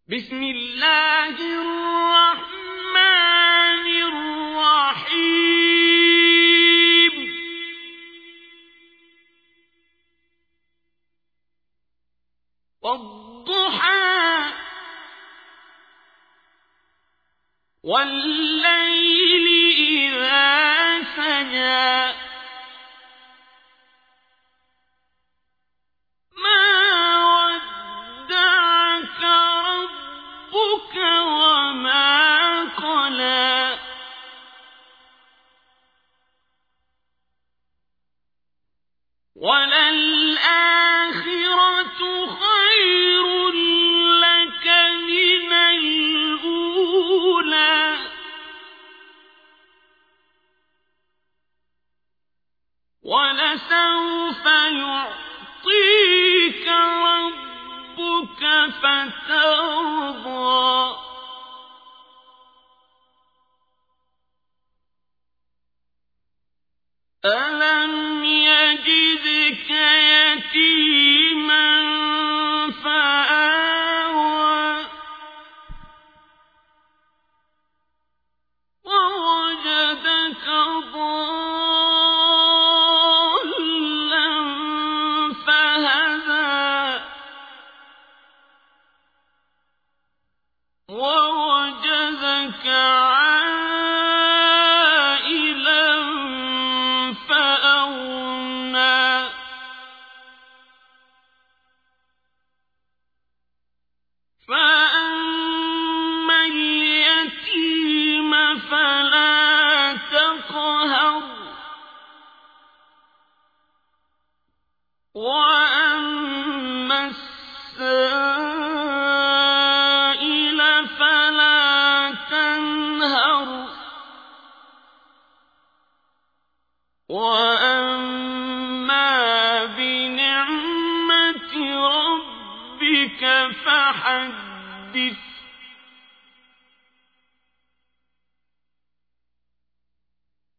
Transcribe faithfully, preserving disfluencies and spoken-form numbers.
بسم الله الرحمن الرحيم والضحى والليل إذا سجى وما قلى وللآخرة خير لك من الأولى ولسوف يعطيك ربك فترضى ألم يجدك يتيما فآوى ووجدك ضالا فهدى ووجدك فأما اليتيم فلا تقهر وأما السائل فلا تنهر وأما بنعمة ربك فحدث